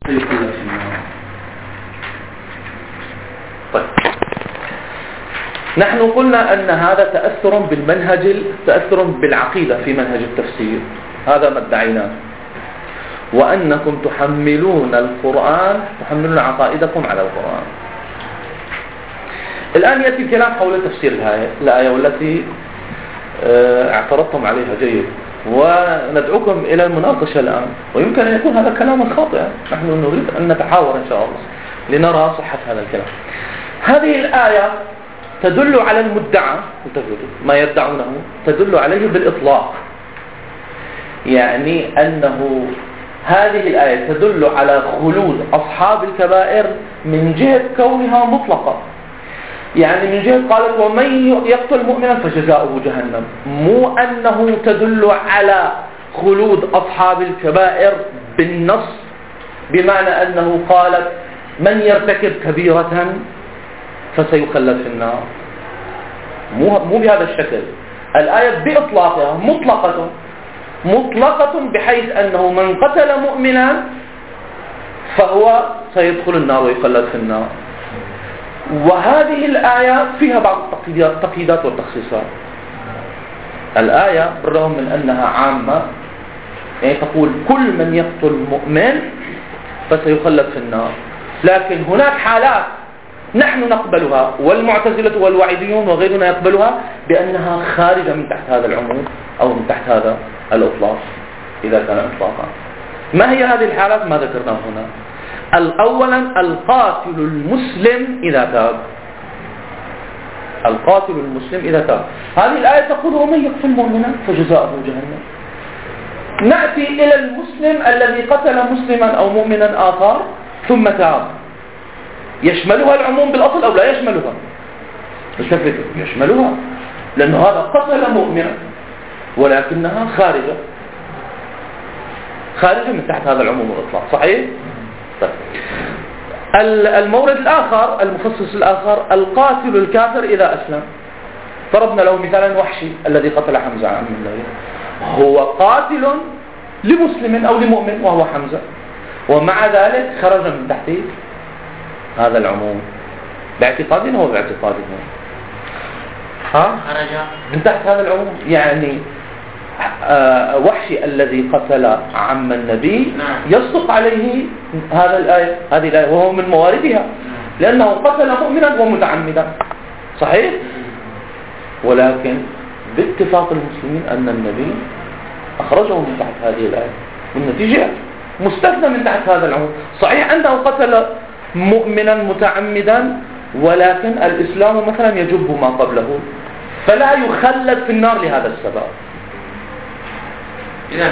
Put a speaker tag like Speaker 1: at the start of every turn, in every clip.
Speaker 1: فيخلد في النار. طيب، نحن قلنا أن هذا تأثر بالعقيدة في منهج التفسير، هذا ما ادعيناه، وأنكم تحملون عقائدكم على القرآن. الآن يأتي الكلام حول تفسير الآية والتي اعترضتم عليها جيد، وندعوكم إلى المناقشة الآن، ويمكن أن يكون هذا كلاما خاطئا، نحن نريد أن نتحاور إن شاء الله لنرى صحة هذا الكلام. هذه الآية تدل على المدعى، ما يدعونه تدل عليه بالإطلاق، يعني أنه هذه الآية تدل على خلود أصحاب الكبائر من جهة كونها مطلقة، يعني من جهة قالت ومن يقتل مؤمنا فجزاؤه جهنم، مو أنه تدل على خلود أصحاب الكبائر بالنص، بمعنى أنه قالت من يرتكب كبيرة فسيخلد في النار، مو بهذا الشكل. الآية بإطلاقها مطلقة بحيث أنه من قتل مؤمنا فهو سيدخل النار ويخلد في النار. وهذه الآية فيها بعض التقييدات والتخصيصات. الآية بالرغم من أنها عامة، يعني تقول كل من يقتل مؤمن فسيخلد في النار، لكن هناك حالات نحن نقبلها والمعتزلة والوعيديون وغيرنا يقبلها بأنها خارجة من تحت هذا العموم أو من تحت هذا الإطلاق إذا كان إطلاقا. ما هي هذه الحالات؟ ما ذكرناها هنا. أولا القاتل المسلم إذا تاب، هذه الآية تقول ومن يقتل مؤمنا فجزاؤه جهنم. نأتي إلى المسلم الذي قتل مسلما أو مؤمنا آخر ثم تاب، يشملها العموم بالأصل أو لا يشملها؟ يشملها، لأن هذا قتل مؤمنا ولكنها خارجة من تحت هذا العموم والإطلاق، صحيح؟ طيب. المورد الآخر، المخصص الآخر، القاتل الكافر إذا أسلم. ضربنا له مثالا وحشي الذي قتل حمزة عن الله، هو قاتل لمسلم أو لمؤمن وهو حمزة، ومع ذلك خرج من تحت هذا العموم باعتقادنا وباعتقادنا، خرج من تحت هذا العموم. يعني وحشي الذي قتل عم النبي يصدق عليه هذه الآية وهو من مواردها، لأنه قتل مؤمنا ومتعمدا، صحيح؟ ولكن باتفاق المسلمين أن النبي أخرجه من تحت هذه الآية، والنتيجة مستثنى من تحت هذا العموم. صحيح أنه قتل مؤمنا متعمدا، ولكن الإسلام مثلا يجب ما قبله، فلا يخلد في النار لهذا السبب.
Speaker 2: إذا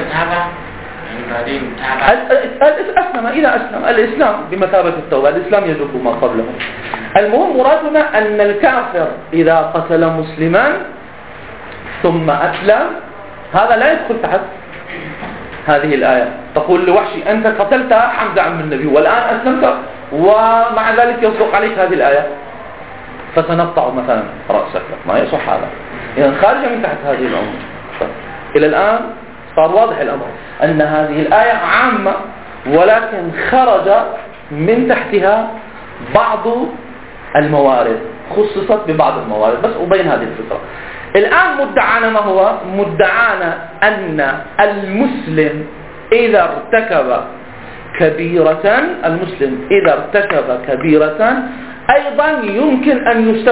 Speaker 1: أسلم الإسلام بمثابة التوبة، الإسلام يجب ما قبله. المهم مرادنا أن الكافر إذا قتل مسلما ثم أسلم هذا لا يدخل تحت هذه الآية. تقول لوحشي أنت قتلت حمزة عم النبي والآن أسلمت ومع ذلك يصدق عليك هذه الآية فسنقطع مثلا رأسك، ما يصح هذا، يعني خارجة من تحت هذه الأمور. إلى الآن صار واضح الأمر أن هذه الآية عامة، ولكن خرج من تحتها بعض الموارد، خصصت ببعض الموارد، بس أبين هذه الفكرة. الآن مدعانا ما هو؟ مدعانا أن المسلم إذا ارتكب كبيرة أيضا يمكن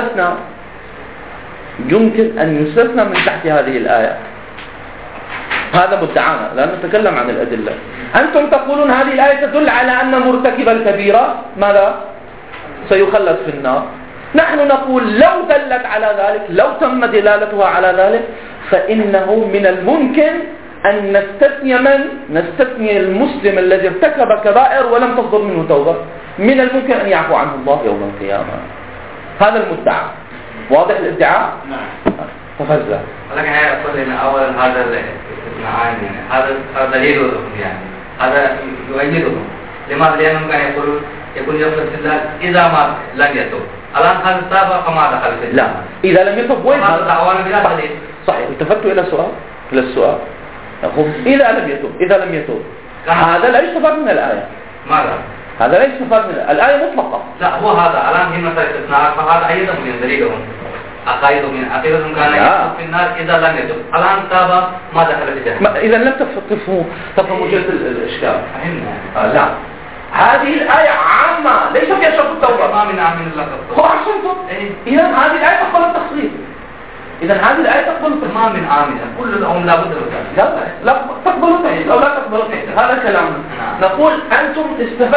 Speaker 1: أن يستثنى من تحت هذه الآية. هذا مدعانا، لا نتكلم عن الأدلة. أنتم تقولون هذه الآية تدل على أن مرتكب الكبيرة ماذا؟ سيخلد في النار. نحن نقول لو دلت على ذلك، لو تم دلالتها على ذلك، فإنه من الممكن أن نستثني المسلم الذي ارتكب كبائر ولم تصدر منه توبة، من الممكن أن يعفو عنه الله يوم القيامة. هذا المدعى. واضح الادعاء؟
Speaker 2: نعم.
Speaker 1: تفضل.
Speaker 2: ولكن أنا أقول إن أولا هذا الاستثناء هذا دليل يعني هذا يؤيدهم. لماذا؟ لأنهم كانوا يقول يوم الاستدلال إذا ما لم يتوب. الآن هذا تاب فما دخل في
Speaker 1: لا، إذا لم يتوب وين هذا؟
Speaker 2: دعوانا بلا دليل.
Speaker 1: صحيح. التفتوا إلى السؤال. إذا لم يتوب هذا لا يستفاد من الآية.
Speaker 2: ماذا؟
Speaker 1: هذا لا يستفاد منه، الآية مطلقة.
Speaker 2: لا هو هذا الآن هي مسألة استثناء، فهذا أيضا من دليلهم عقيدتهم كان يكتب في النار إذا لم يتب. الآن تاب ما دخل في جهنم.
Speaker 1: إذا لم تفهموا جهة الإشكال.
Speaker 2: فهمنا.
Speaker 1: لا، هذه الآية عامة ليس فيها شرط التوبة.
Speaker 2: ما من عام الله
Speaker 1: هو أحسنتم. إذا هذه الآية تقبل التخصيص. إذا هذه الآية تقبل التخصيص.
Speaker 2: ما من عام، كلهم لا بد
Speaker 1: لا تقبل التخصيص أو لا تقبل التخصيص، هذا كلامنا. نقول أنتم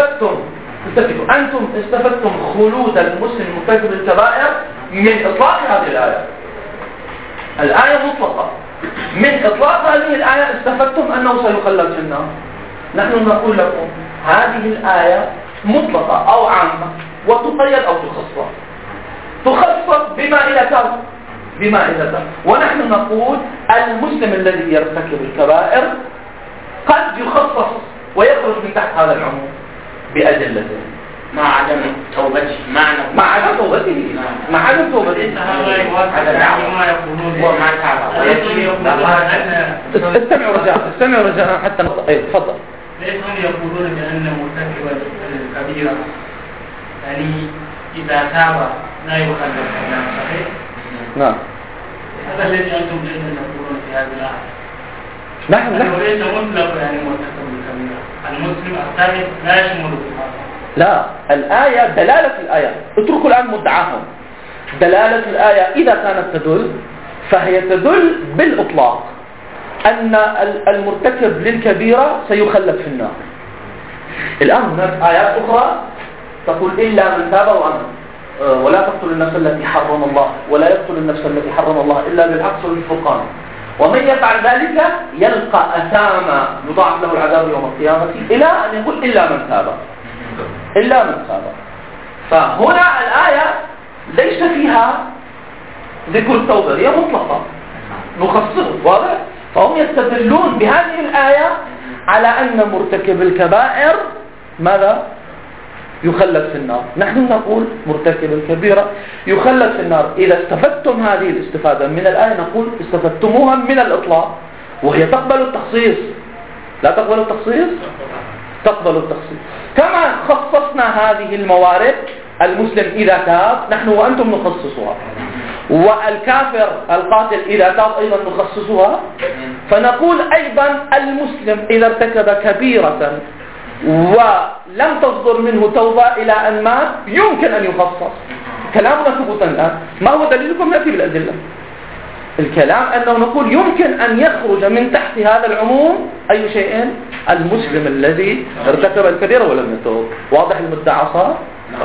Speaker 1: استفدتم خلود المسلم مرتكب الكبائر من إطلاق هذه الآية. الآية مطلقة، من إطلاق هذه الآية استفدتم أنه سيخلد في النار. نحن نقول لكم هذه الآية مطلقة أو عامة وتقيد أو تخصص بما إذا تاب. ونحن نقول المسلم الذي يرتكب الكبائر قد يخصص ويخرج من تحت هذا العموم بأدلته
Speaker 3: مع عدم توبته.
Speaker 1: مع عدم توبته
Speaker 3: ما يقولون هو ما تاب.
Speaker 1: استمعوا رجاء حتى تفضل.
Speaker 3: ليس هم يقولون بأن مرتكب الكبيرة يعني إذا تاب لا يخلد في النار، صحيح؟
Speaker 1: نعم.
Speaker 3: هذا الذي أنتم تقولون في هذه الآية.
Speaker 1: نحن
Speaker 3: ليس مطلق يعني مرتكب الكبيرة، المسلم الثاني لا يشمل
Speaker 1: لا، الآية دلالة الآية، اتركوا الآن مدعاهم. دلالة الآية إذا كانت تدل فهي تدل بالإطلاق أن المرتكب للكبيرة سيخلد في النار. الآن هناك آيات أخرى تقول إلا من تاب وآمن ولا تقتل النفس التي حرم الله ولا يقتل النفس التي حرم الله إلا بالحق والفرقان ومن يفعل ذلك يلقى أثاما يضاعف له العذاب يوم القيامة إلى أن يقول إلا من تاب. فهنا الآية ليس فيها ذكر التوبة، هي مطلقة نخصصه، واضح؟ فهم يستدلون بهذه الآية على أن مرتكب الكبائر ماذا؟ يخلد في النار. نحن نقول مرتكب الكبيرة يخلد في النار. إذا استفدتم هذه الاستفادة من الآية نقول استفدتموها من الإطلاق، وهي تقبل التخصيص. لا تقبل التخصيص؟ تقبل التخصيص. كما خصصنا هذه الموارد، المسلم إذا تاب نحن وأنتم نخصصها، والكافر القاتل إذا تاب أيضا نخصصها. فنقول أيضا المسلم إذا ارتكب كبيرة ولم تصدر منه توبة إلى أن مات يمكن أن يخصص. كلامنا ثبوتا الآن. ما هو دليلكم؟ نأتي بالأدلة. الكلام أنه نقول يمكن أن يخرج من تحت هذا العموم أي شيء؟ المسلم الذي ارتكب الكبيرة ولم يتوب. واضح المدعى صار؟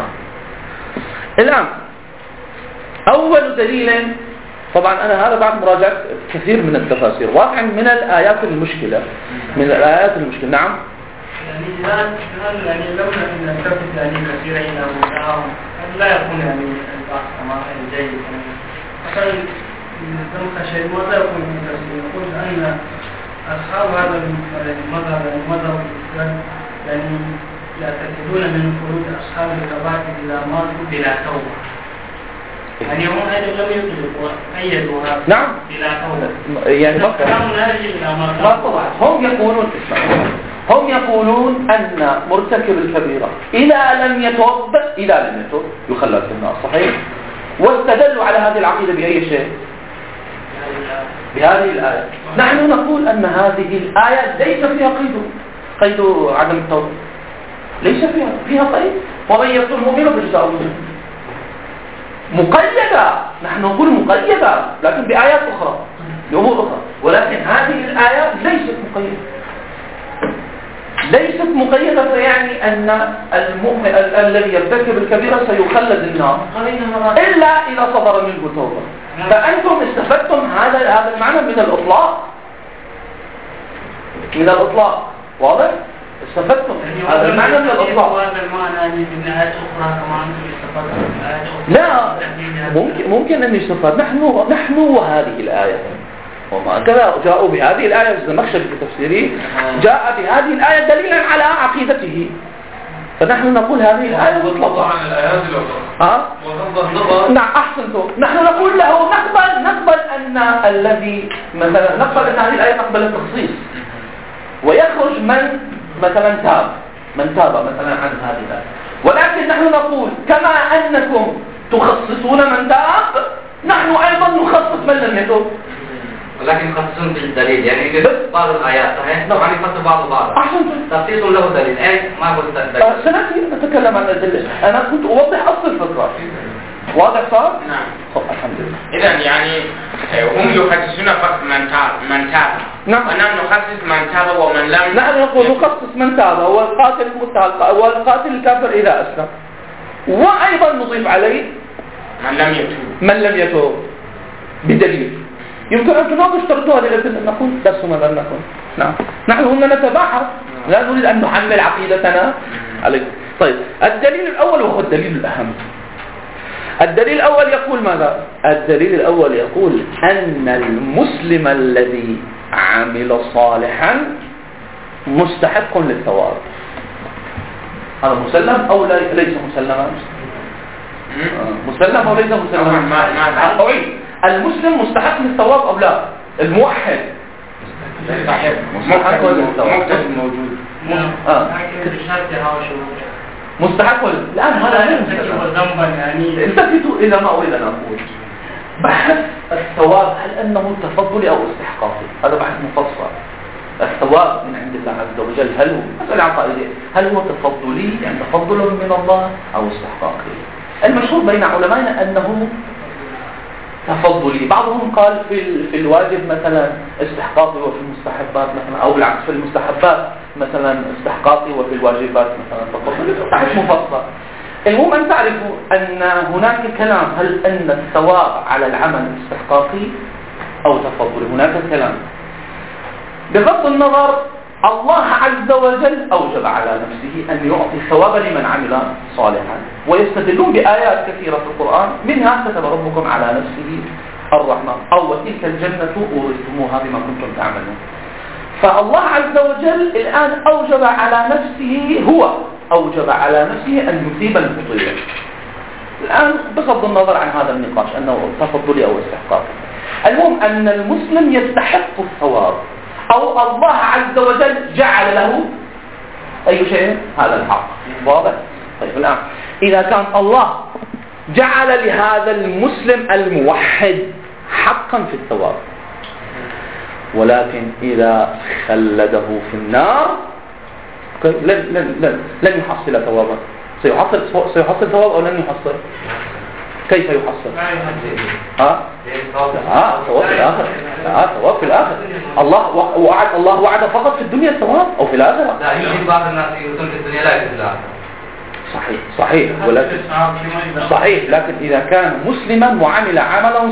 Speaker 1: الآن أول دليل، طبعا أنا هذا بعد مراجعة كثير من التفاسير، واقع من الآيات المشكلة. نعم.
Speaker 3: يعني يعني لو نلتفت يعني كثيرا إلى موضوعهم لا يكون يعني البحث كما جيد. مثلا نتناقش شيء ماذا يكون من تفسير؟ نقول أن أصحاب هذا المذهب الإسلام يعني يعتقدون من خروج أصحاب الكبائر إلى ماتوا بلا توبة. يعني هم هذا لم يطلقوا أيدوها
Speaker 1: نعم
Speaker 3: بلا توبة.
Speaker 1: يعني
Speaker 3: ما
Speaker 1: طبعا هم يقولون أن مرتكب الكبيرة إذا لم يتوب يخلد في النار، صحيح؟ واستدلوا على هذه العقيدة بأي شيء؟ بهذه الآية. نحن نقول أن هذه الآية ليس فيها قيد عدم التوبة، ليس فيها قيد. ومن يقتل مؤمنا فجزاؤه مقيدة. نحن نقول مقيدة لكن بآيات أخرى بأمور أخرى، ولكن هذه الآية ليست مقيدة فيعني أن المؤمن الذي يرتكب الكبيرة سيخلد النار إلا إذا صدر منه توبة. فأنتم استفدتم هذا المعنى من الإطلاق. واضح؟ استفدتم هذا المعنى من الإطلاق. لا، ممكن أن يستفاد. نحن وهذه الآية وما كذا جاءوا بهذه الآية الزمخشري في تفسيره جاء بهذه الآية دليلا على عقيدته، فنحن نقول هذه الآية مطلقة عن الآيات نعم أحسنتم. نحن نقول له نقبل أن الذي مثلا نقبل أن هذه الآية تقبل التخصيص ويخرج من مثلا تاب من تاب مثلا عن هذه. ولكن نحن نقول كما أنكم تخصصون من تاب، نحن أيضا نخصص من لم يتوب.
Speaker 2: ولكن يخصصون بالدليل، يعني بعض الآيات صحيح طبعا يخصص بعض
Speaker 1: أحسنت،
Speaker 2: تخصيص له دليل، أي ما قلت دليل.
Speaker 1: سنأتي نتكلم عن الدليل، أنا كنت أوضح أصل الفكرة. واضح صار؟
Speaker 4: نعم.
Speaker 1: الحمد لله.
Speaker 4: إذن يعني هم يخصصون فقط من تاب.
Speaker 1: نعم.
Speaker 4: ونحن نخصص من تاب ومن لم.
Speaker 1: نحن نقول نخصص من تاب والقاتل الكافر إذا أسلم، وأيضا نضيف عليه من لم يتوب بدليل. يمكن أن تناقش تردوها لكن نقول بس ماذا نقول. نعم. نحن هنا نتباحث، لا نريد أن نحمل عقيدتنا عليكم. طيب الدليل الأول وهو الدليل الأهم. الدليل الأول يقول ماذا؟ الدليل الأول يقول أن المسلم الذي عمل صالحا مستحق للثواب. هذا مسلم أو ليس مسلما؟ مسلم أو ليس مسلما؟ أعيد، المسلم مستحق للثواب أو لا؟ الموحد مستحق للثواب موجود. مستحق الآن هذا يعني التفتوا إلى ما أريد أن أقول. بحث الثواب هل أنه تفضلي أو استحقاقي؟ هذا بحث مفصل. الثواب من عند الله عز وجل هل هو مسألة عقائدية، هل هو تفضلي يعني تفضل من الله أو استحقاقي؟ المشهور بين علمائنا أنه تفضلي. بعضهم قال في الواجب مثلا استحقاقي وفي المستحبات مثلا، أو بالعكس في المستحبات مثلا استحقاقي وفي الواجبات مثلا تفضلي. بحث مفصل. المهم أن تعرفوا أن هناك كلام هل أن الثواب على العمل استحقاقي أو تفضلي. هناك كلام بغض النظر الله عز وجل أوجب على نفسه أن يعطي الثواب لمن عمل صالحا، ويستدلون بآيات كثيرة في القرآن، منها كتب ربكم على نفسه الرحمة، أو وتلك الجنة أورثتموها بما كنتم تعملون. فالله عز وجل الآن أوجب على نفسه أن يثيب المطيع. الآن بغض النظر عن هذا النقاش أنه تفضلي أو استحقاقي، المهم أن المسلم يستحق الثواب، أو الله عز وجل جعل له أي شيء هذا الحق. واضح؟ طيب الآن إذا كان الله جعل لهذا المسلم الموحد حقا في الثواب، ولكن إذا خلده في النار لن يحصل ثوابا. سيحصل ثواب أو لن يحصل؟ كيف يحصل؟ ثواب في الآخر. ثواب في الآخر. الله وعد فقط في الدنيا الثواب أو في الآخرة؟
Speaker 2: لا، يوجد بعض الناس يؤتون في الدنيا لا في الآخرة.
Speaker 1: صحيح، لكن إذا كان مسلما وعمل عملا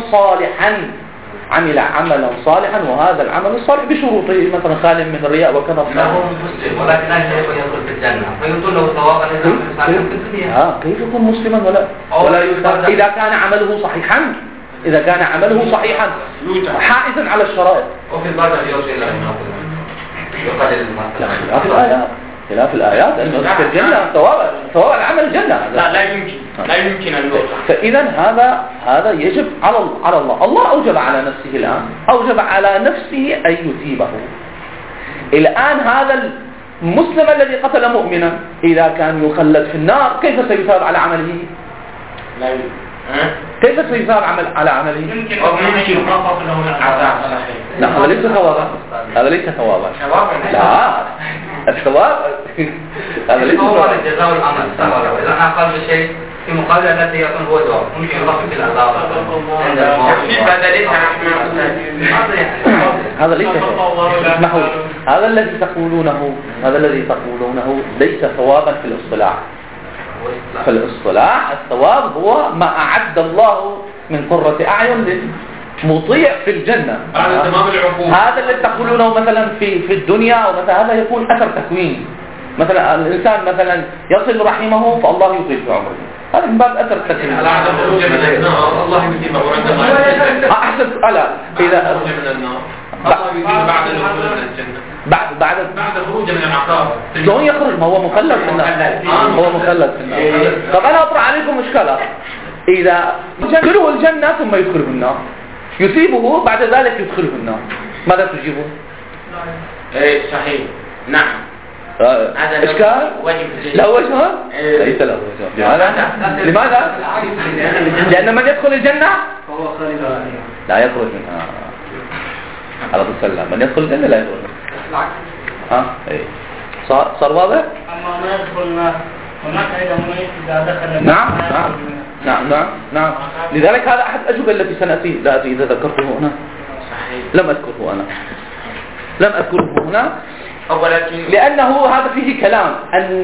Speaker 1: صالحا وهذا العمل الصالح بشروطه مثلا خال من الرياء وكذا،
Speaker 2: هو مسلم ولكن لا يدخل في الجنة فيؤتون له ثوابا في الدنيا.
Speaker 1: كيف يكون مسلما ولا يدخل إذا كان عمله صحيحا؟ إذا كان عمله صحيحا حائزا على الشرائط.
Speaker 2: وفي البرد يوصل إلى
Speaker 1: خلاف الآيات أنه في الجنة ثواب العمل الجنة.
Speaker 4: لا يمكن أن يوصل.
Speaker 1: فإذا هذا يجب على الله أوجب على نفسه الآن، أوجب على نفسه أن يثيبه. الآن هذا المسلم الذي قتل مؤمنا إذا كان يخلد في النار كيف سيثاب على عمله؟ كيف سيثاب على عمله؟
Speaker 3: يمكن يخفف له العذاب.
Speaker 1: لا، هذا ليس ثوابا. لا، الثواب هذا ليس ثوابا.
Speaker 2: الجزاء والعمل. إذا أنا أقل بشيء في مقابل الذي يكون هو دواء ممكن يخفف العذاب. هذا ليس اسمحوا، هذا الذي تقولونه ليس ثوابا في الاصطلاح. في الاصطلاح الثواب هو ما أعد الله من قرة أعين للمطيع في الجنة. هذا الذي تقولونه مثلا في الدنيا، ومثلا هذا يكون أثر تكوين. مثلا الإنسان مثلا يصل رحمه فالله يطيل في عمره، هذا من باب أثر التكوين.
Speaker 4: الله يثيبه.
Speaker 1: أحسن. ألا إذا
Speaker 4: بعد الخروج من الجنة، بعد خروجه من العقاب
Speaker 1: شلون يخرج؟ ما هو مخلد في النار. طب أنا أطرح عليكم إشكالات. إذا يدخله الجنة ثم يدخله النار، يثيبه بعد ذلك يدخله النار، ماذا تجيبون؟
Speaker 4: صحيح. نعم.
Speaker 1: إشكال؟ لا وجه؟ ليس له وجه. لماذا؟ لأن من يدخل الجنة
Speaker 3: فهو خالد
Speaker 1: لا يخرج منها. على طول سلام من يدخل الجنة لا يخرج منها. إيه صار واضح؟
Speaker 3: أما ما يدخل النار هناك أيضا إذا دخل
Speaker 1: نعم. لذلك هذا أحد الأجوبة التي سنأتي لا أدري إذا ذكرته هنا. لم أذكره هنا لأنه هذا فيه كلام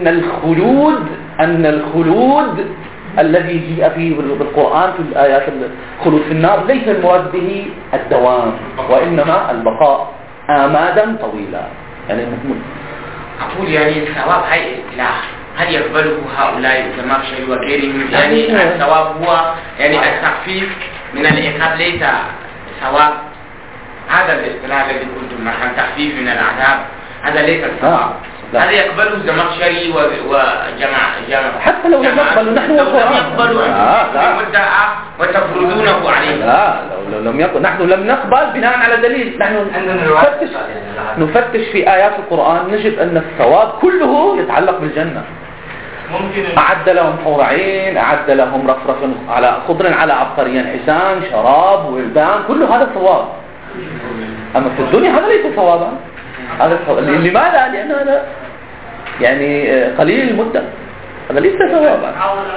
Speaker 1: أن الخلود الذي جاء فيه بالقرآن في الآيات الخلود في النار ليس المراد به الدوام وإنما البقاء آمادا طويلا. يعني
Speaker 5: أقول يعني الثواب هاي اصطلاح هل يقبله هؤلاء الزمخشري وغيرهم؟ يعني الثواب هو يعني التخفيف من العقاب ليس ثواب. هذا الاصطلاح الذي قلتم مثلا تخفيف من العذاب هذا ليس الثواب. هذا يقبله الزمخشري وجماعة
Speaker 1: حتى لو لم يقبلوا نحن
Speaker 5: يقبلوا مدعى وتفرضونه عليه.
Speaker 1: لا لو لم يقبل نحن لم نقبل بناء على دليل. نحن نفتش في آيات القرآن نجد أن الثواب كله يتعلق بالجنة. أعد لهم حور عين، أعد لهم رفرف على خضر على عبقري حسان، شراب ولدان، كل هذا ثواب. أما في الدنيا هذا ليس ثوابا. هذا لماذا؟ لأن هذا يعني قليل المدة، هذا ليس ثوابا.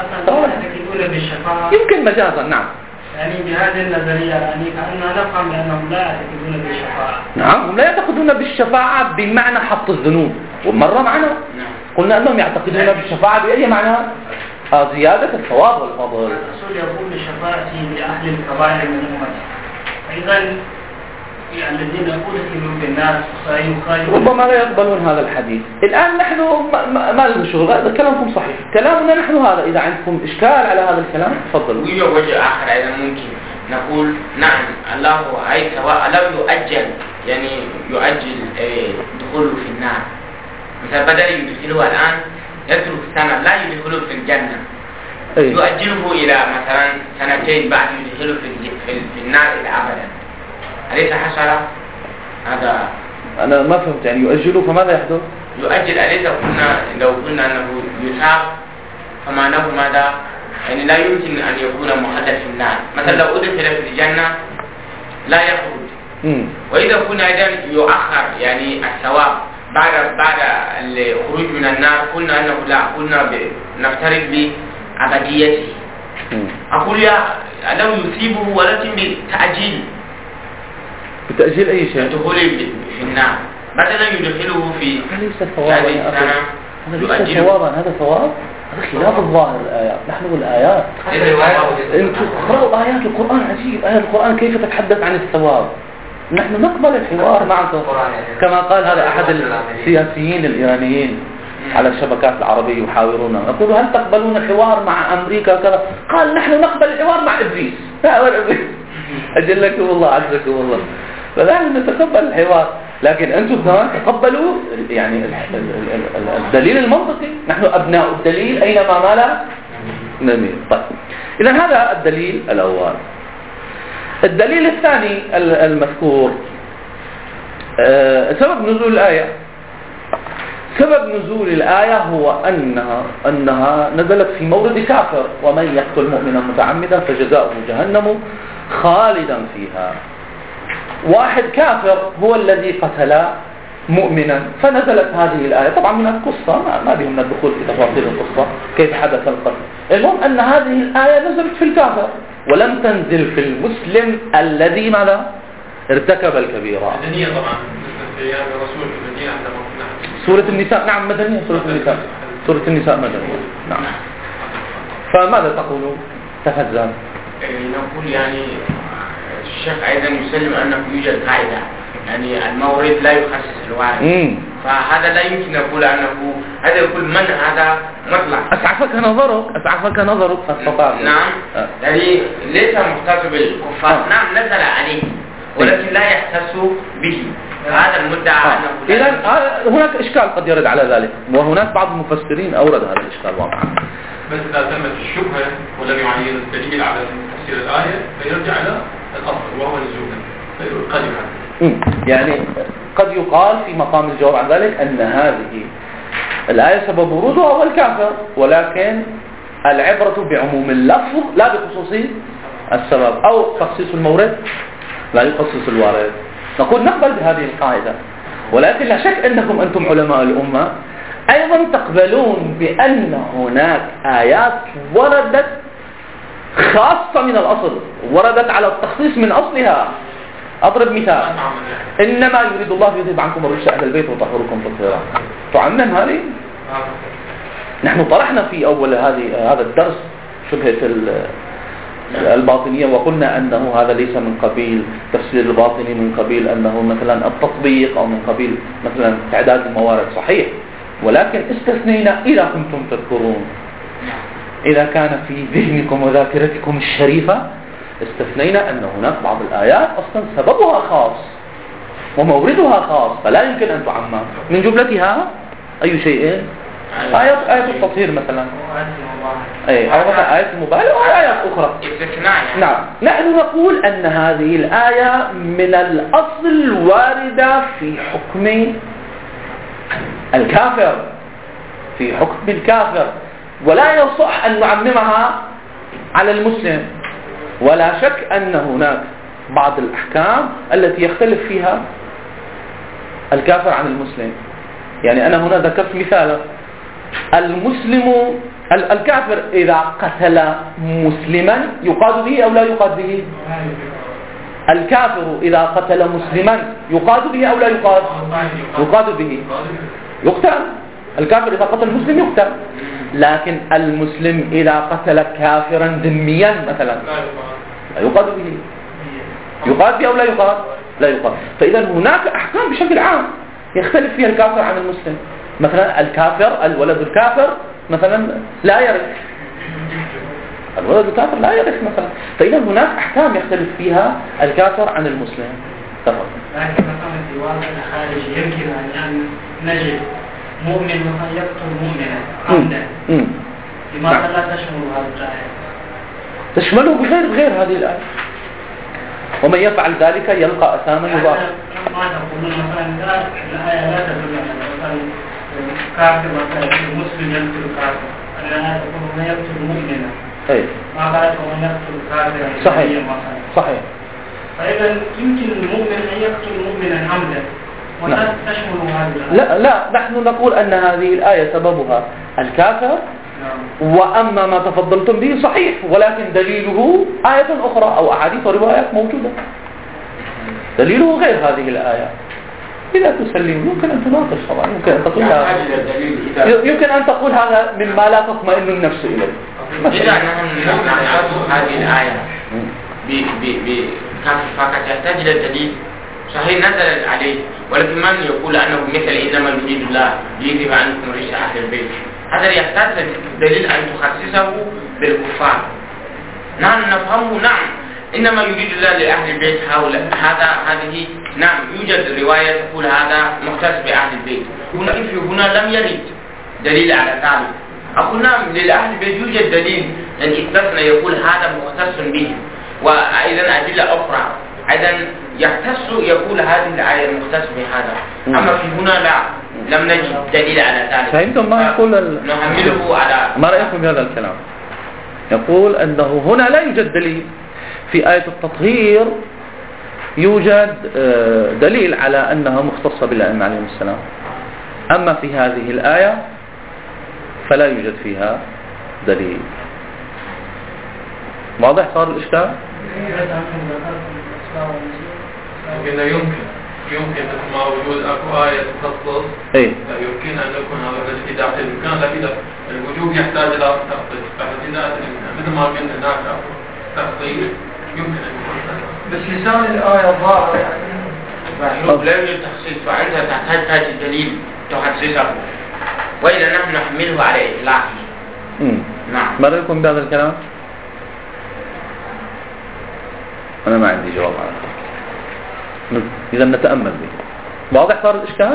Speaker 1: يمكن مجازا. نعم
Speaker 3: يعني بهذه النظرية يعني كأننا نفهم بأنهم لا يعتقدون بالشفاعة.
Speaker 1: نعم هم لا يعتقدون بالشفاعة بمعنى حط الذنوب. ومرة معنا قلنا أنهم يعتقدون بالشفاعة بأي معنى؟ زيادة الثواب والفضل.
Speaker 3: الرسول يقول بشفاعتي لأهل الكبائر من أمتي. أيضا الذين أدخلوا في الناس
Speaker 1: ربما لا يقبلون هذا الحديث. الآن نحن ما لنا شغل. هذا كلامكم صحيح. كلامنا نحن هذا. إذا عندكم إشكال على هذا الكلام تفضلوا.
Speaker 5: ويوجد وجه آخر أيضا ممكن نقول نعم الله عز وجل لو يؤجل يعني يؤجل دخوله في النار. مثلا بدل يدخله الآن يترك سنة لا يدخله في الجنة يؤجله إلى مثلا سنتين بعد يدخله في النار إلى أبدا. أليس حصل هذا؟
Speaker 1: أنا ما فهمت يعني يؤجله فماذا يحدث؟
Speaker 5: يؤجل أليس لو قلنا أنه يثاب فمعناه ماذا؟ يعني لا يمكن أن يكون مخلد في النار. مثلا لو أدخل في الجنة لا يخرج. وإذا كنا أيضا يؤخر يعني الثواب بعد الخروج من النار قلنا أنه لا قلنا نفترض بعبديته. أقول لو يثيبه ولكن بتأجيل.
Speaker 1: بتأجيل أي شيء؟
Speaker 5: دخوله في النار بدلا يدخله في
Speaker 1: هذه السنة. هذا ليس ثوابا. هذا ثواب. هذا خلاف الظاهر الآيات. نحن والآيات انتم تقرأوا آيات القرآن عجيب. آيات القرآن كيف تتحدث عن الثواب. نحن نقبل الحوار معكم كما قال هذا أحد السياسيين الإيرانيين على الشبكات العربية يحاورون يقولوا هل تقبلون الحوار مع أمريكا كذا؟ قال نحن نقبل الحوار مع إبليس. أجلكم الله عزكم الله. فنحن نتقبل الحوار لكن أنتم كمان تقبلوا يعني الدليل المنطقي. نحن أبناء الدليل أينما مالا نميل. طيب إذن هذا الدليل الأول. الدليل الثاني المذكور سبب نزول الآية. سبب نزول الآية هو أنها نزلت في مورد كافر ومن يقتل مؤمنا متعمدا فجزاؤه جهنم خالدا فيها. واحد كافر هو الذي قتل مؤمنا فنزلت هذه الآية. طبعا من القصة ما بهم الدخول في تفاصيل القصة كيف حدث القتل. المهم أن هذه الآية نزلت في الكافر ولم تنزل في المسلم الذي ماذا ارتكب الكبيرة.
Speaker 4: مدنية طبعا في رسول المدينة عندما
Speaker 1: سورة النساء. نعم مدنية. سورة النساء مدنية. نعم. فماذا تقولون؟ تفضل.
Speaker 5: نقول يعني الشيخ أيضا يسلم أنه يوجد قاعدة يعني المورد لا يخصص الوارد. فهذا لا يمكن نقول أنه هذا يقول من هذا مطلق.
Speaker 1: أسعفك نظرك فاستطاع.
Speaker 5: نعم يعني ليس مختص بالكفار. نعم نزل عليه ولكن لا يختص به. هذا المدعى أنه
Speaker 1: إذن هناك إشكال قد يرد على ذلك وهناك بعض المفسرين أورد هذا الإشكال واضحا.
Speaker 4: بس إذا تمت الشبهة ولم يعين الدليل على تفسير الآية فيرجع إلى الأصل وهو نزولها قد يحدث.
Speaker 1: يعني قد يقال في مقام الجواب عن ذلك أن هذه الآية سبب ورودها هو الكافر، ولكن العبرة بعموم اللفظ لا بخصوص السبب، أو تخصيص المورد لا يخصص الوارد. نقول نقبل بهذه القاعدة، ولكن لا شك أنكم أنتم علماء الأمة أيضا تقبلون بأن هناك آيات وردت خاصة من الأصل، وردت على التخصيص من أصلها. أضرب مثال: إنما يريد الله يذهب عنكم الرجس أهل البيت ويطهركم تطهيرا. تعمم هذه؟ نحن طرحنا في أول هذا الدرس شبهة الباطنية، وقلنا أنه هذا ليس من قبيل تفسير الباطني، من قبيل أنه مثلا التطبيق، أو من قبيل مثلا تعداد الموارد. صحيح، ولكن استثنينا إذا كنتم تذكرون، إذا كان في ذهنكم وذاكرتكم الشريفة، استثنينا أن هناك بعض الآيات أصلا سببها خاص وموردها خاص، فلا يمكن أن تعمم. من جملتها أي شيء؟ آية التطهير مثلا، أو مثلا آية المبالغة، أو آيات أخرى. نعم، نحن نقول أن هذه الآية من الأصل واردة في حكم الكافر، في حكم الكافر، ولا يصح أن نعممها على المسلم. ولا شك أن هناك بعض الأحكام التي يختلف فيها الكافر عن المسلم. يعني أنا هنا ذكرت مثالا: الكافر إذا قتل مسلما يقاد به أو لا يقاد به؟ الكافر إذا قتل مسلما يقاد به أو لا يقاد؟ يقاد به، يقتل. الكافر إذا قتل مسلم يقتل. لكن المسلم إذا قتل كافرا ذميا مثلا لا يقاد به. يقاد به أو لا يقاد؟ لا يقاد. فإذا هناك أحكام بشكل عام يختلف فيها الكافر عن المسلم. مثلا الكافر، الولد الكافر مثلا لا يرث، الولد الكافر لا يرث مثلا. فإذا هناك أحكام يختلف فيها الكافر عن المسلم. تفضل.
Speaker 3: لكن مثلا في واقع الخارج يمكن أن نجد مؤمن مثلا يقتل مؤمنا عمدا، لماذا لا تشمل هذه الآية؟
Speaker 1: تشمله بغير هذه الآية. ومن يفعل ذلك يلقى أثاما يضاعف.
Speaker 3: ما تقولون مثلا الآية لا تدل على مثلا كافر مثلا مسلم يقتل كافر، الآية تقول من يقتل مؤمنا. ما قالت ومن يقتل كافرا.
Speaker 1: صحيح. صحيح.
Speaker 3: فإذا يمكن المؤمن أن يقتل مؤمنا عمدا ولا تشمل هذه الآية.
Speaker 1: لا، نحن نقول أن هذه الآية سببها الكافر. وأما ما تفضلتم به صحيح، ولكن دليله آية أخرى أو أحاديث وروايات موجودة، دليله غير هذه الآية. إذا تسلم يمكن أن تناقش طبعا، يمكن أن تقول هذا، يمكن أن تقول هذا مما لا تطمئن النفس إليه.
Speaker 5: إذا نحن نعرف هذه الآية بكافر فقط يحتاج إلى دليل. صحيح نزل عليه، ولكن من يقول أنه مثل إنما يريد الله ليذهب عنكم رجس أهل البيت، هذا يحتاج دليل أن تخصصه بالكفار. نحن نفهمه نعم، إنما يريد الله لأهل البيت هذه نعم يوجد رواية تقول هذا مختص بأهل البيت، ولكن في هنا لم يرد دليل على ذلك. أقول نعم لأهل البيت يوجد دليل، يعني استثنى يقول هذا مختص به، وأيضا أدلة أخرى أيضا يختص يقول هذه الآية مختص بهذا. أما في هنا لا، لم نجد دليل على ذلك.
Speaker 1: فهمتم ما يقول
Speaker 5: نحمله على
Speaker 1: ما رأيكم بهذا الكلام؟ يقول أنه هنا لا يوجد دليل. في آية التطهير يوجد دليل على أنها مختصة بالأئمة عليهم السلام، أما في هذه الآية فلا يوجد فيها دليل. واضح صار الإشكال؟
Speaker 4: يمكن مع وجود أكو آية تخصص، يمكن أن يكون هذا الشيء داخل الإمكان، لكن الوجود يحتاج إلى تخصيص. مثل ما قلنا هناك تخصيص يمكن أن يكون،
Speaker 3: بس لسان الآية ظاهر
Speaker 5: لا يوجد تخصيص، فأنت تحتاج دليل تخصيصه، وإلا نحن نحمله على إطلاقه.
Speaker 1: نعم. ما رأيكم بهذا الكلام؟ أنا ما عندي جواب على ذلك. إذا نتأمل به. واضح صار الإشكال؟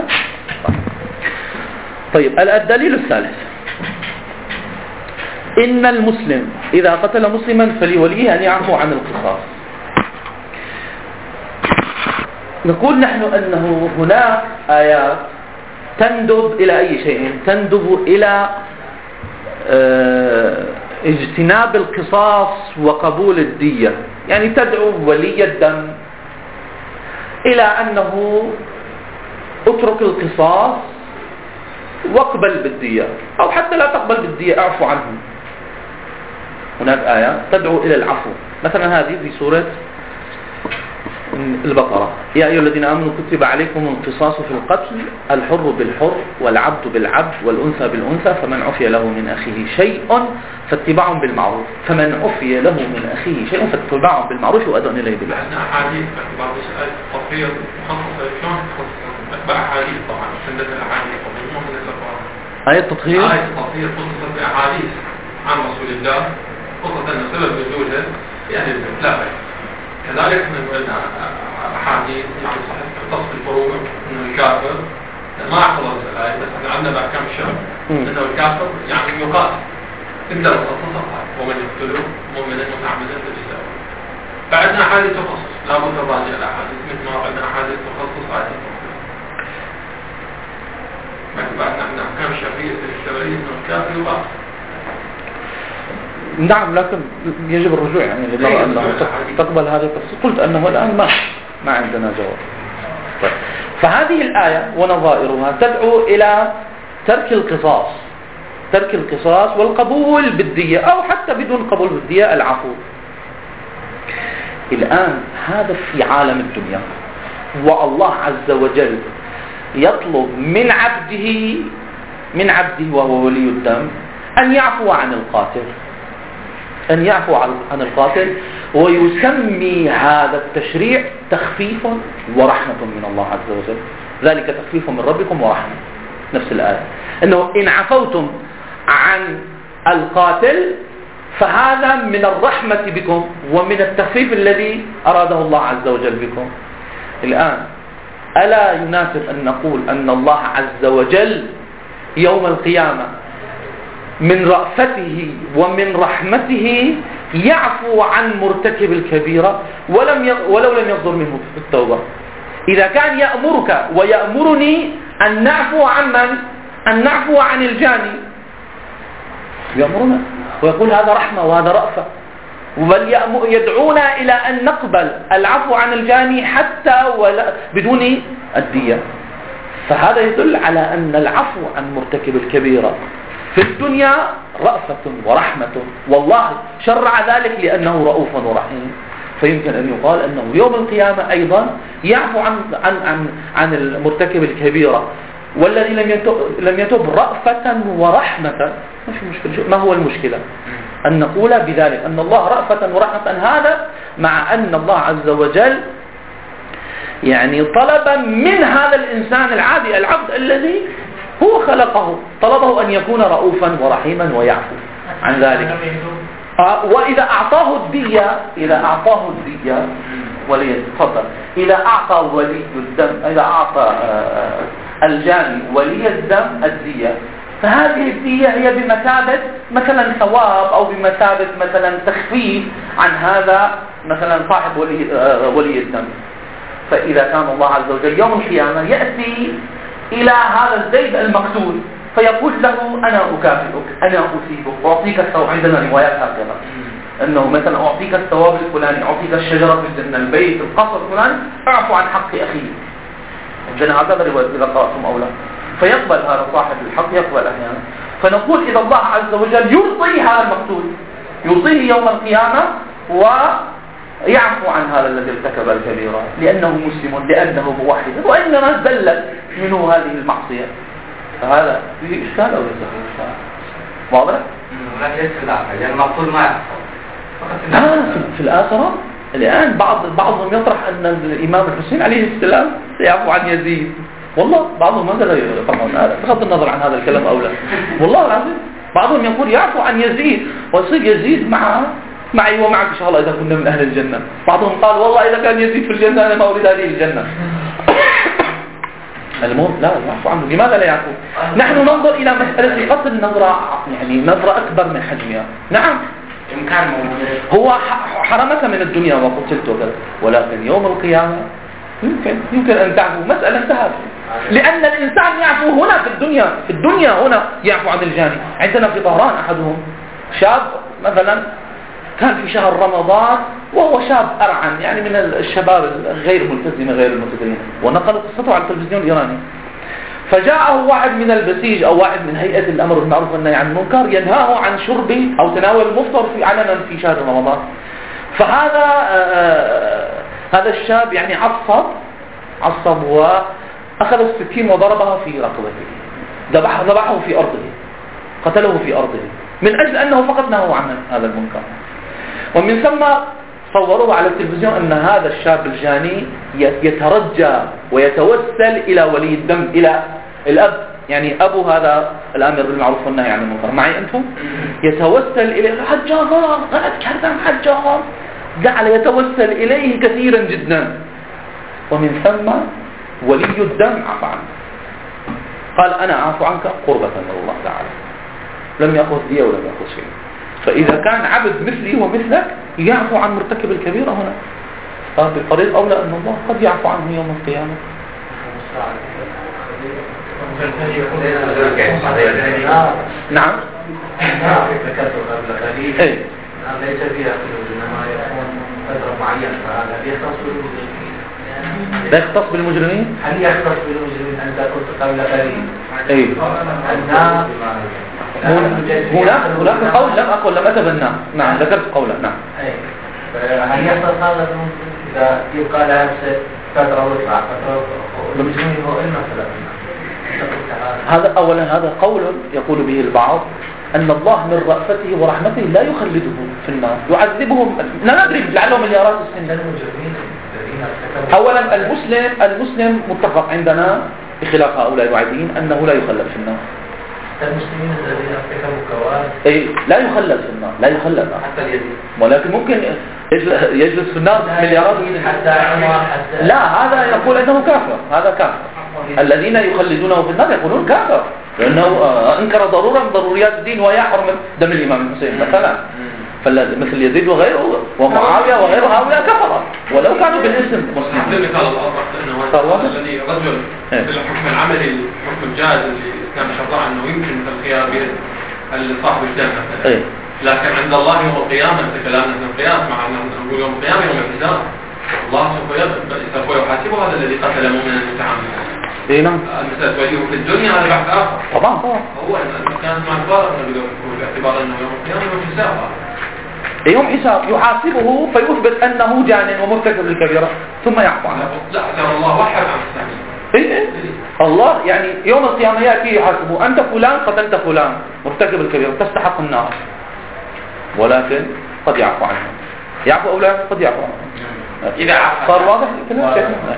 Speaker 1: طيب الدليل الثالث: إن المسلم إذا قتل مسلما فلوليه أن يعفو عن القصاص. نقول نحن أنه هناك آيات تندب إلى أي شيء؟ تندب إلى اجتناب القصاص وقبول الدية. يعني تدعو ولي الدم إلى أنه اترك القصاص واقبل بالدية، أو حتى لا تقبل بالدية اعفو عنهم. هناك آية تدعو إلى العفو، مثلا هذه في سورة البقرة: يا أيها الذين آمنوا كتب عليكم القصاص في القتل، الحر بالحر والعبد بالعبد والأنثى بالأنثى، فمن عفي له من أخيه شيء فاتباع بالمعروف، فمن عفي له من أخيه شيء فاتباع بالمعروف وأداء إليه بالإحسان.
Speaker 4: أحاديث بعض التطبيق مخصصة شلون تخصص أحاديث طبعا سنة الأحاديث مو من الأخبار.
Speaker 1: آية التطهير
Speaker 4: خصصت بأحاديث عن رسول الله، خصوصا أن سبب نزولها يعني لا بأس. كذلك من أحاديث يعني صحيح تختص بالفروع إنه الكافر ما أحفظ الآية، بس إحنا عندنا بأحكام الشرع إنه الكافر يعني يقاتل، تقدر تخصصها ومن يقتله مؤمنا متعمدا فجزاؤه. بعدنا أحاديث تخصص لا بد الراجع الأحاديث مثل ما قلنا أحاديث تخصص آية التخصص. بعدنا عندنا أحكام الشرعية إنه الكافر يقاتل.
Speaker 1: نعم، لكن يجب الرجوع يعني لله أنه تقبل هذا التفصيل. قلت أنه الآن ما عندنا جواب. طيب. فهذه الآية ونظائرها تدعو إلى ترك القصاص والقبول بالدية، أو حتى بدون قبول بالدية العفو. الآن هذا في عالم الدنيا، والله عز وجل يطلب من عبده وهو ولي الدم أن يعفو عن القاتل، ويسمي هذا التشريع تخفيف ورحمة من الله عز وجل. ذلك تخفيف من ربكم ورحمة. نفس الآية أنه إن عفوتم عن القاتل فهذا من الرحمة بكم ومن التخفيف الذي أراده الله عز وجل بكم. الآن ألا يناسب أن نقول أن الله عز وجل يوم القيامة من رأفته ومن رحمته يعفو عن مرتكب الكبيرة ولو لم يصدر منه التوبة؟ إذا كان يأمرك ويأمرني أن نعفو عن الجاني، يأمرنا ويقول هذا رحمة وهذا رأفة، بل يدعونا إلى أن نقبل العفو عن الجاني حتى بدون الدية. فهذا يدل على أن العفو عن مرتكب الكبيرة في الدنيا رأفة ورحمة، والله شرع ذلك لأنه رؤوف ورحيم. فيمكن أن يقال أنه يوم القيامة أيضا يعفو عن المرتكب الكبيرة، والذي لم يتب رأفة ورحمة. ما هو المشكلة أن نقول بذلك أن الله رأفة ورحمة؟ هذا مع أن الله عز وجل يعني طلب من هذا الإنسان العادي العبد الذي هو خلقه، طلبه أن يكون رؤوفا ورحيما ويعفو عن ذلك. وإذا أعطاه الدية ولي تفضل، إذا أعطى ولي الدم، إذا أعطى الجاني ولي الدم الدية، فهذه الدية هي بمثابة مثلا ثواب أو بمثابة مثلا تخفيف عن هذا مثلا صاحب ولي الدم. فإذا كان الله عز وجل يوم القيامة يأتي إلى هذا الزيد المقتول فيقول له أنا أكافئك، أنا أثيبك، أعطيك الثواب. عندنا روايات هكذا أنه مثلا أعطيك الثواب الفلاني، أعطيك الشجرة في الجنة، البيت، القصر الفلاني، أعفو عن حق أخيه. عندنا هذا رواية إذا قرأتم أولا. فيقبل هذا صاحب الحق، يقبل أحيانا. فنقول إذا الله عز وجل يرضي هذا المقتول، يرضيه يوم القيامة ويعفو عن هذا الذي ارتكب الكبيرة لأنه مسلم، لأنه موحد، وإنما زلت منه هذه المعصية. فهذا فيه إشكال أو ليس فيه إشكال؟ واضح؟
Speaker 2: لا يدخل يعني المقتول ما يحصل
Speaker 1: في الآخرة. الآن بعضهم يطرح أن الإمام الحسين عليه السلام سيعفو عن يزيد. والله بعضهم هذا طبعا بغض النظر عن هذا الكلام أو لا، والله العظيم بعضهم يقول يعفو عن يزيد ويصير يزيد معي ومعك إن شاء الله إذا كنا من أهل الجنة. بعضهم قال والله إذا كان يزيد في الجنة أنا ما أريد هذه الجنة. المهم لا يعفو عنه. لماذا لا يعفو؟ نحن ننظر إلى مسألة القتل نظرة أكبر من حجمها. نعم
Speaker 5: إمكان
Speaker 1: هو حرمك من الدنيا وقتلت وكذا، ولكن يوم القيامة يمكن أن تعفو. مسألة انتهت. لأن الإنسان يعفو هنا في الدنيا هنا يعفو عن الجاني. عندنا في طهران أحدهم شاب مثلا كان في شهر رمضان وهو شاب أرعن يعني من الشباب غير الملتزمين غير المتدينين، ونقل قصته على التلفزيون الإيراني. فجاءه واحد من البسيج أو واحد من هيئة الأمر بالمعروف والنهي عن المنكر ينهاه عن شرب أو تناول المفطر علنا في شهر رمضان. فهذا هذا الشاب يعني عصب وأخذ السكين وضربها في رقبته، ذبحه في أرضه، قتله في أرضه من أجل أنه فقط نهى عن هذا المنكر. ومن ثم صوروه على التلفزيون أن هذا الشاب الجاني يترجى ويتوسل إلى ولي الدم، إلى الأب، يعني أبو هذا الآمر بالمعروف والنهي عن المنكر. معي أنتم؟ يتوسل إليه حجاغا حجاغا، جعل يتوسل إليه كثيرا جدا. ومن ثم ولي الدم عفى عنه، قال أنا أعفو عنك قربة من الله تعالى، لم يأخذ دية ولم يأخذ شيء. فإذا كان عبد مثلي ومثلك يعفو عن مرتكب الكبيرة هنا، فبالطريق أولى أن الله قد يعفو عنه يوم القيامة. نعم. إيه.
Speaker 6: ليس فيها خلود، إنما يكون فترة معينة، فهذا يختص بالمجرمين.
Speaker 1: لا يختص بالمجرمين؟
Speaker 6: هل يختص بالمجرمين أنت قلت قبل قليل؟
Speaker 1: إيه. هناك قول لم أتبناه. نعم ذكرت قولا. نعم.
Speaker 6: هل يختص هذا إذا يبقى لها فترة ويطلع فترة المجرمين هو المثل؟
Speaker 1: هذا أولا هذا قول يقول به البعض أن الله من رأفته ورحمته لا يخلدهم في النار، يعذبهم لا ندري لعلهم مليارات السنين. أولا المسلم متفق عندنا بخلاف هؤلاء الوعيدين أنه لا يخلد في النار.
Speaker 6: المسلمين الذين ارتكبوا كوارث
Speaker 1: أي لا يخلد في النار، لا يخلد
Speaker 6: حتى اليتيم،
Speaker 1: ولكن ممكن يجلس في النار مليارات. لا هذا يقول أنه كافر، هذا كافر. الذين يخلدونه في النار يقولون كافر لأنه أنكر ضروريات الدين ويحرم دم الإمام الحسين مثلا. مثل يزيد وغيره ومعاوية وغيره هؤلاء كفر ولو كانوا بالاسم مسلمين.
Speaker 4: الذي رجل بالحكم العملي الحكم الجائز اللي الإسلام شرع أنه يمكن الخيار به صاحب الجنة، لكن عند الله يوم القيامة كلامنا في القياس مع نقول يوم القيامة يوم الحساب الله سوف يحاسبه هذا الذي قتل مؤمنا متعمدا.
Speaker 1: اي نعم.
Speaker 4: المسألة تواجهه في الدنيا هذا بحث آخر.
Speaker 1: طبعا
Speaker 4: هو كانت مع الفارق باعتبار أنه يوم القيامة يوم الحساب.
Speaker 1: يوم حساب يحاسبه فيثبت أنه جان ومرتكب للكبيرة ثم يعفو عنه.
Speaker 4: لا الله وحد عن السامي.
Speaker 1: الله يعني يوم القيامة يأتي يحاسبه أنت فلان قتلت فلان مرتكب الكبيرة تستحق النار، ولكن قد يعفو عنه. يعفو أو لا قد يعفو عنه.
Speaker 5: إذا عفو
Speaker 1: صار واضح الكلام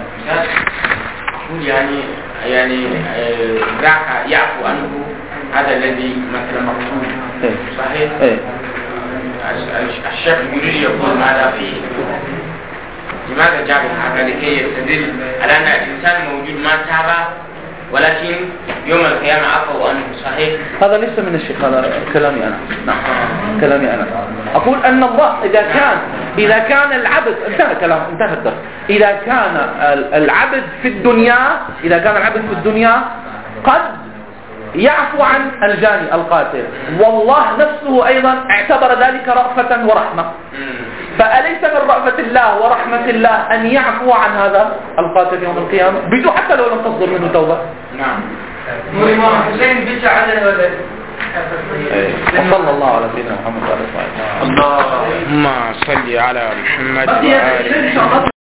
Speaker 5: يعني ذاك يعفو عنه هذا الذي مثل مقصود صحيح. الشيخ يريد يقول ماذا فيه؟ لماذا جاب هذا لكي يستدل على أن الإنسان موجود ما تاب ولكن يوم القيامة عفوا عنه صحيح؟
Speaker 1: هذا ليس من الشيخ، هذا كلامي أنا. نعم كلامي أنا. أقول أن الله إذا كان العبد انتهى كلام انتهى الدرس. إذا كان العبد في الدنيا قد يعفو عن الجاني القاتل، والله نفسه أيضا اعتبر ذلك رأفة ورحمة، فأليس من رأفة الله ورحمة الله أن يعفو عن هذا القاتل يوم القيامة بدون حتى لو لم تصدر منه توبة؟
Speaker 5: نعم.
Speaker 3: الإمام حسين بيجي عليه ولا
Speaker 1: وصلى الله على سيدنا محمد وعلى آله وصحبه.
Speaker 5: اللهم صل على محمد وآله